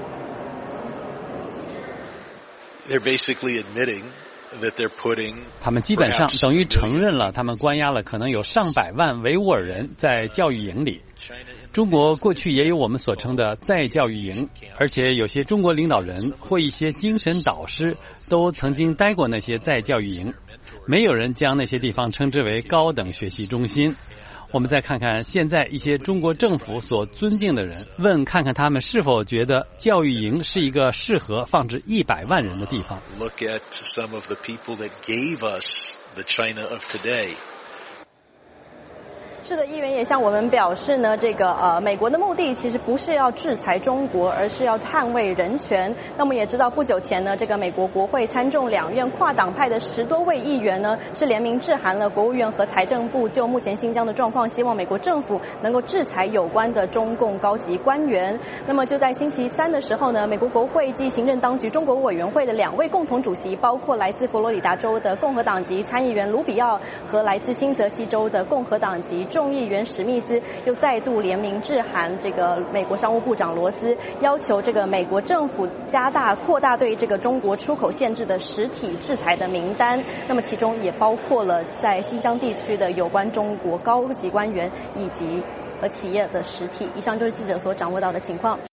They're basically admitting that they're putting 他们基本上等于承认了，他们关押了可能有上百万维吾尔人在教育营里。中国过去也有我们所称的再教育营，而且有些中国领导人或一些精神导师都曾经待过那些再教育营。没有人将那些地方称之为高等学习中心。我们再看看现在一些中国政府所尊敬的人，问看看他们是否觉得教育营是一个适合放置100万人的地方。 Look at some of the people that gave us the China of today. 是的，议员也向我们表示呢，这个美国的目的其实不是要制裁中国，而是要捍卫人权。那么也知道不久前呢，这个美国国会参众两院跨党派的10多位议员呢，是联名致函了国务院和财政部，就目前新疆的状况，希望美国政府能够制裁有关的中共高级官员。那么就在星期三的时候呢，美国国会及行政当局中国委员会的2位共同主席，包括来自佛罗里达州的共和党籍参议员卢比奥和来自新泽西州的共和党籍众议员史密斯，又再度联名致函这个美国商务部长罗斯，要求这个美国政府扩大对这个中国出口限制的实体制裁的名单。那么其中也包括了在新疆地区的有关中国高级官员以及和企业的实体。以上就是记者所掌握到的情况。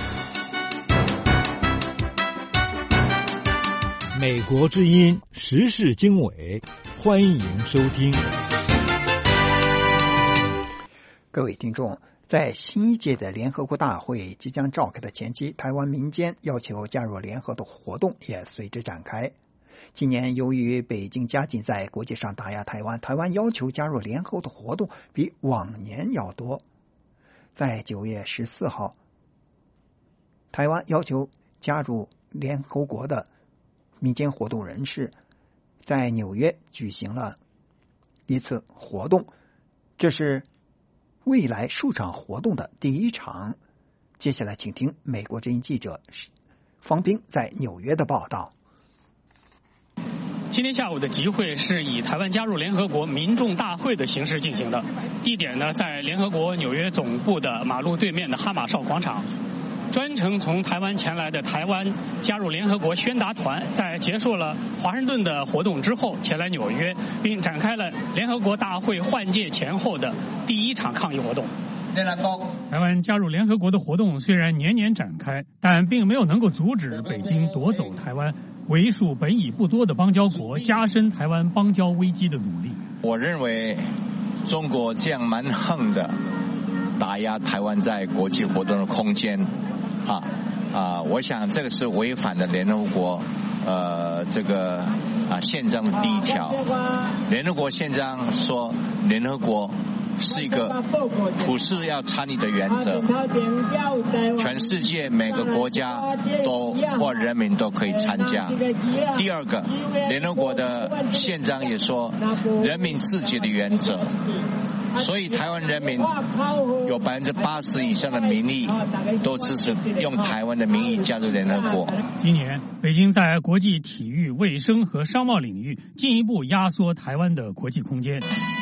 美国之音时事经纬，欢迎收听。 各位听众，在新一届的联合国大会即将召开的前夕，台湾民间要求加入联合的活动也随之展开。今年由于北京加紧在国际上打压台湾，台湾要求加入联合的活动比往年要多。在9月14号，台湾要求加入联合国的民间活动人士在纽约举行了一次活动，这是未来数场活动的第一场。接下来请听美国之音记者方斌在纽约的报道。 今天下午的集会是以台湾加入联合国民众大会的形式进行的，地点呢在联合国纽约总部的马路对面的哈马哨广场。专程从台湾前来的台湾加入联合国宣达团，在结束了华盛顿的活动之后，前来纽约，并展开了联合国大会换届前后的第一场抗议活动。台湾加入联合国的活动虽然年年展开，但并没有能够阻止北京夺走台湾为数本已不多的邦交国，加深台湾邦交危机的努力。 我认为中国这样蛮横的打压台湾在国际活动的空间，我想这个是违反了联合国宪章的第1条。联合国宪章说，联合国是一个普世要参与的原则，全世界每个国家或人民都可以参加。第2个，联合国的宪章也说人民自己的原则，所以台湾人民有80%以上的民意都支持用台湾的名义加入联合国。 今年北京在国际体育、卫生和商贸领域进一步压缩台湾的国际空间，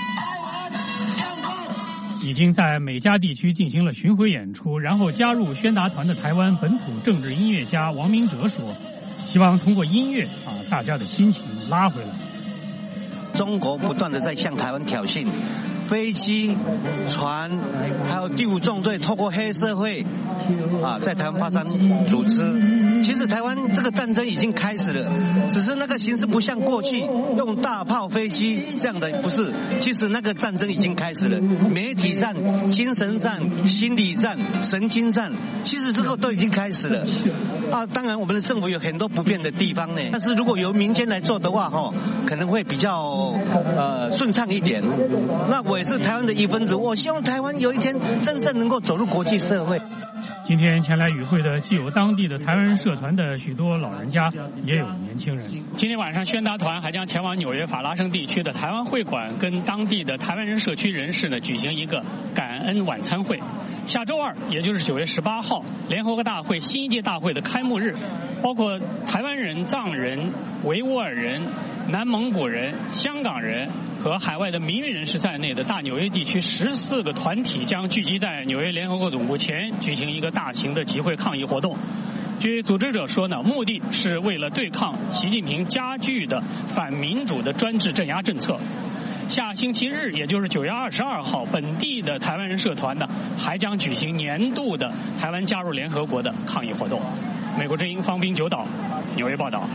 已经在美加地区进行了巡回演出。然后加入宣达团的台湾本土政治音乐家王明哲说，希望通过音乐把大家的心情拉回来。 中国不断的在向台湾挑衅，飞机、船，还有第5纵队透过黑社会在台湾发展组织， 其实台湾这个战争已经开始了，只是那个形势不像过去用大炮、飞机这样的，不是。其实那个战争已经开始了，媒体战、精神战、心理战、神经战，其实这个都已经开始了。当然我们的政府有很多不便的地方呢，但是如果由民间来做的话，可能会比较顺畅一点。那我也是台湾的一份子，我希望台湾有一天真正能够走入国际社会。 今天前来与会的既有当地的台湾人社团的许多老人家，也有年轻人。今天晚上宣达团还将前往纽约法拉盛地区的台湾会馆，跟当地的台湾人社区人士呢举行一个感恩晚餐会。下周二，也就是9月18号，联合国大会新一届大会的开幕日，包括台湾人、藏人、维吾尔人、南蒙古人、香港人和海外的民运人士在内的大纽约地区14个团体将聚集在纽约联合国总部前举行一个大型的集会抗议活动。据组织者说呢，目的是为了对抗习近平加剧的反民主的专制镇压政策。下星期日，也就是9月22号，本地的台湾人社团呢还将举行年度的台湾加入联合国的抗议活动。美国之音方斌九岛，纽约报道。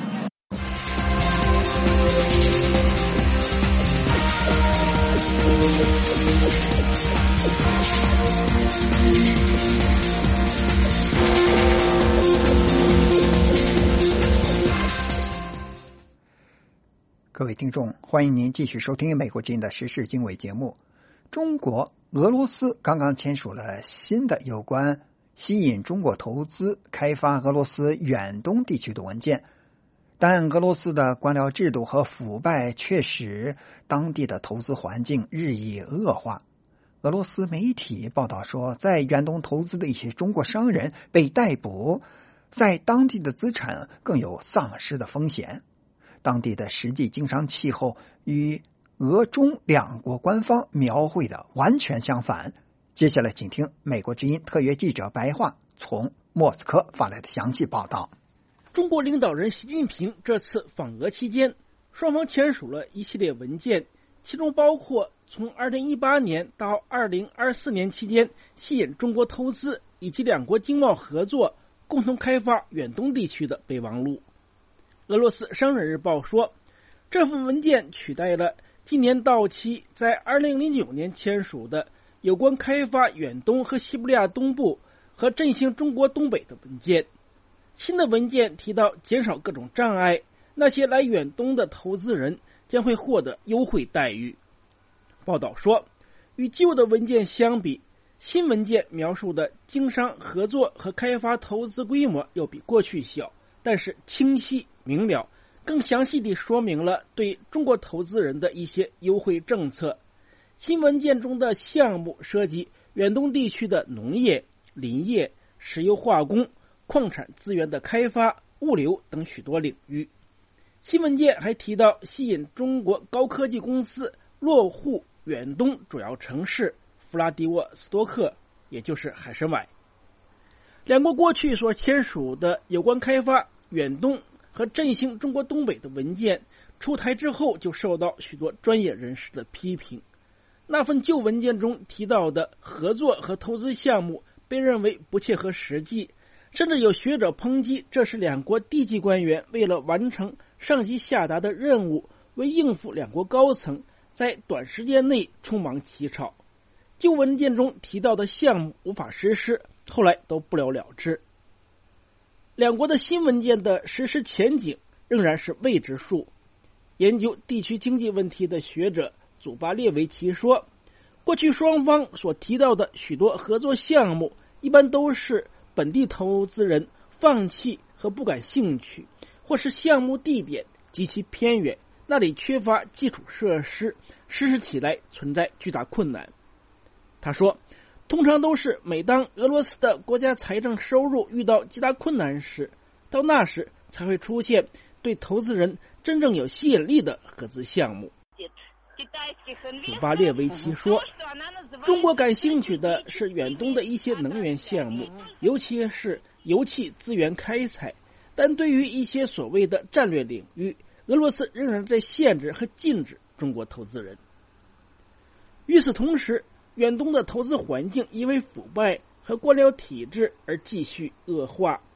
各位听众，欢迎您继续收听美国之音的时事经纬节目。中国、俄罗斯刚刚签署了新的有关吸引中国投资开发俄罗斯远东地区的文件，但俄罗斯的官僚制度和腐败却使当地的投资环境日益恶化。俄罗斯媒体报道说，在远东投资的一些中国商人被逮捕，在当地的资产更有丧失的风险。当地的实际经商气候与俄中两国官方描绘的完全相反。接下来请听美国之音特约记者白桦从莫斯科发来的详细报道。 中国领导人习近平这次访俄期间，双方签署了一系列文件，其中包括从2018年到2024年期间吸引中国投资以及两国经贸合作，共同开发远东地区的备忘录。俄罗斯商人日报说，这份文件取代了今年到期在2009年签署的有关开发远东和西伯利亚东部和振兴中国东北的文件。新的文件提到减少各种障碍，那些来远东的投资人将会获得优惠待遇。报道说，与旧的文件相比，新文件描述的经商合作和开发投资规模要比过去小，但是清晰明了，更详细地说明了对中国投资人的一些优惠政策。新文件中的项目涉及远东地区的农业、林业、石油化工、矿产资源的开发、物流等许多领域。新文件还提到吸引中国高科技公司落户远东主要城市弗拉迪沃斯托克，也就是海参崴。两国过去所签署的有关开发远东和振兴中国东北的文件出台之后，就受到许多专业人士的批评。那份旧文件中提到的合作和投资项目被认为不切合实际，甚至有学者抨击这是两国地级官员为了完成上级下达的任务，为应付两国高层，在短时间内匆忙起草。旧文件中提到的项目无法实施，后来都不了了之。两国的新文件的实施前景仍然是未知数。研究地区经济问题的学者祖巴列维奇说，过去双方所提到的许多合作项目一般都是本地投资人放弃和不感兴趣，或是项目地点极其偏远，那里缺乏基础设施，实施起来存在巨大困难。他说，通常都是每当俄罗斯的国家财政收入遇到极大困难时，到那时才会出现对投资人真正有吸引力的合资项目。祖巴列维奇说，中国感兴趣的是远东的一些能源项目，尤其是油气资源开采，但对于一些所谓的战略领域，俄罗斯仍然在限制和禁止中国投资人。与此同时，远东的投资环境因为腐败和官僚体制而继续恶化。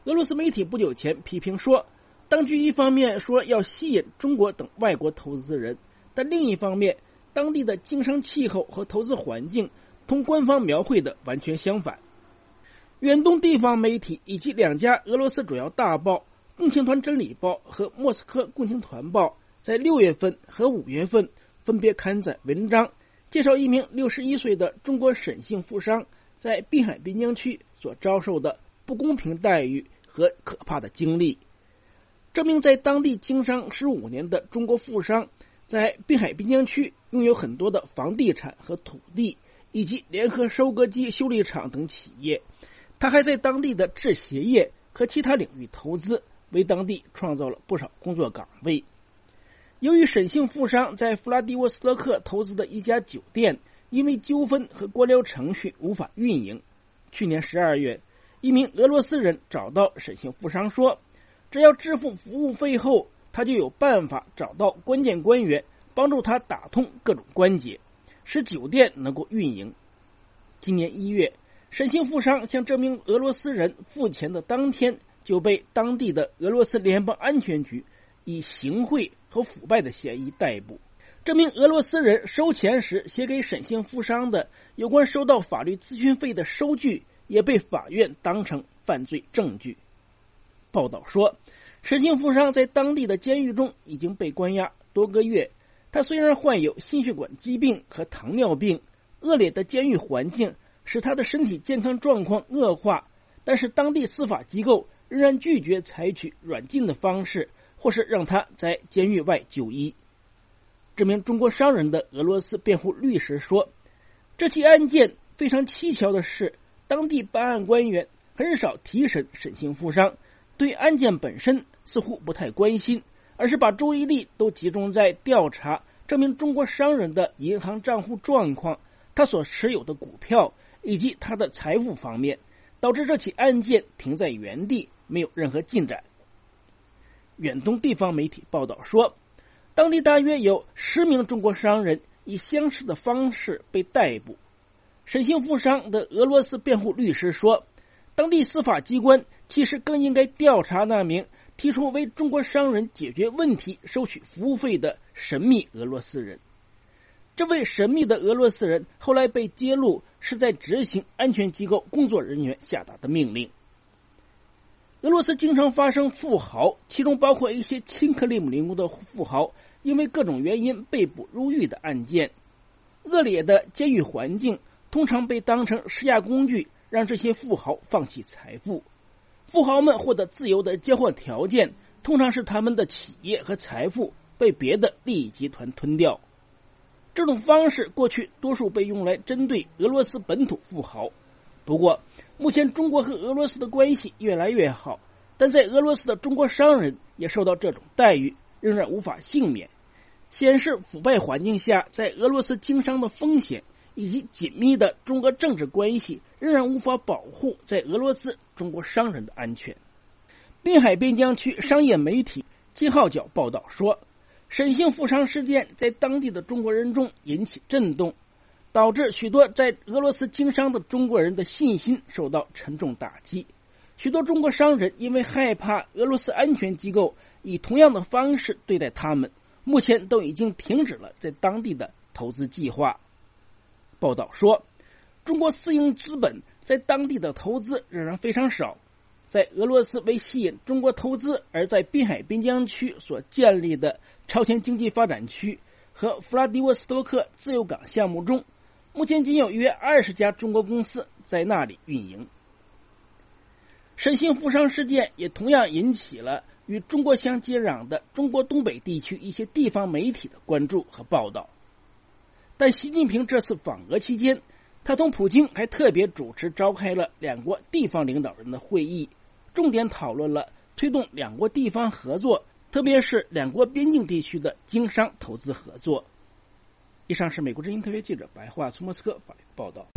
俄罗斯媒体不久前批评说，当局一方面说要吸引中国等外国投资人，但另一方面，当地的经商气候和投资环境同官方描绘的完全相反。远东地方媒体以及2家俄罗斯主要大报共青团真理报和莫斯科共青团报在6月份和5月份分别刊载文章，介绍一名61岁的中国沈姓富商在滨海边疆区所遭受的不公平待遇和可怕的经历。这名在当地经商15年的中国富商，在滨海边疆区拥有很多的房地产和土地，以及联合收割机修理厂等企业。他还在当地的制鞋业和其他领域投资，为当地创造了不少工作岗位。由于沈姓富商在弗拉迪沃斯托克投资的一家酒店因为纠纷和官僚程序无法运营，去年12月，一名俄罗斯人找到沈姓富商说，只要支付服务费后，他就有办法找到关键官员，帮助他打通各种关节，使酒店能够运营。今年1月，沈姓富商向这名俄罗斯人付钱的当天，就被当地的俄罗斯联邦安全局以行贿和腐败的嫌疑逮捕。这名俄罗斯人收钱时写给沈姓富商的有关收到法律咨询费的收据，也被法院当成犯罪证据。报道说，沈姓富商在当地的监狱中已经被关押多个月。他虽然患有心血管疾病和糖尿病，恶劣的监狱环境使他的身体健康状况恶化，但是当地司法机构仍然拒绝采取软禁的方式，或是让他在监狱外就医。这名中国商人的俄罗斯辩护律师说，这起案件非常蹊跷的是，当地办案官员很少提审沈姓富商，对案件本身似乎不太关心，而是把注意力都集中在调查这名中国商人的银行账户状况，他所持有的股票以及他的财富方面，导致这起案件停在原地，没有任何进展。远东地方媒体报道说，当地大约有10名中国商人以相似的方式被逮捕。沈姓富商的俄罗斯辩护律师说，当地司法机关其实更应该调查那名提出为中国商人解决问题收取服务费的神秘俄罗斯人。这位神秘的俄罗斯人后来被揭露是在执行安全机构工作人员下达的命令。俄罗斯经常发生富豪，其中包括一些亲克里姆林宫的富豪，因为各种原因被捕入狱的案件。恶劣的监狱环境通常被当成施压工具，让这些富豪放弃财富。富豪们获得自由的交换条件，通常是他们的企业和财富被别的利益集团吞掉。这种方式过去多数被用来针对俄罗斯本土富豪。不过，目前中国和俄罗斯的关系越来越好，但在俄罗斯的中国商人也受到这种待遇，仍然无法幸免，显示腐败环境下在俄罗斯经商的风险以及紧密的中俄政治关系仍然无法保护在俄罗斯中国商人的安全。滨海边疆区商业媒体金号角报道说，沈姓富商事件在当地的中国人中引起震动，导致许多在俄罗斯经商的中国人的信心受到沉重打击。许多中国商人因为害怕俄罗斯安全机构以同样的方式对待他们，目前都已经停止了在当地的投资计划。报道说，中国私营资本在当地的投资仍然非常少。在俄罗斯为吸引中国投资而在滨海边疆区所建立的超前经济发展区和弗拉迪沃斯托克自由港项目中，目前仅有约20家中国公司在那里运营。沈姓富商事件也同样引起了与中国相接壤的中国东北地区一些地方媒体的关注和报道。但习近平这次访俄期间，他同普京还特别主持召开了两国地方领导人的会议，重点讨论了推动两国地方合作，特别是两国边境地区的经商投资合作。以上是美国之音特约记者白桦从莫斯科发来报道。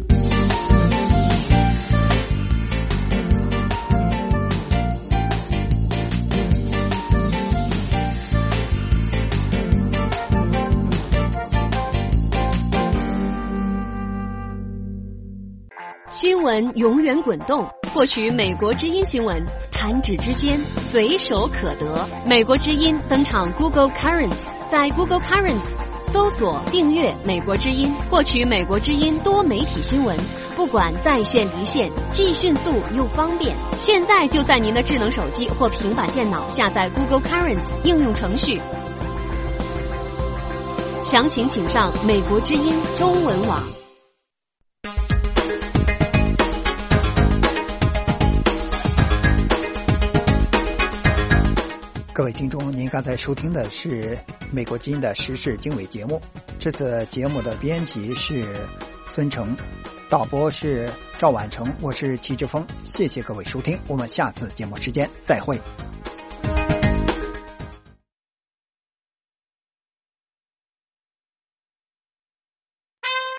新闻永远滚动， 获取美国之音新闻，弹指之间，随手可得。美国之音登场 Google Currents， 在 Google Currents 搜索订阅美国之音，获取美国之音多媒体新闻，不管在线离线，既迅速又方便。现在就在您的智能手机或平板电脑下载 Google Currents 应用程序。详情请上美国之音中文网。 各位听众，您刚才收听的是美国之音的时事经纬节目。这次节目的编辑是孙成，导播是赵婉成，我是齐志峰。谢谢各位收听，我们下次节目时间再会。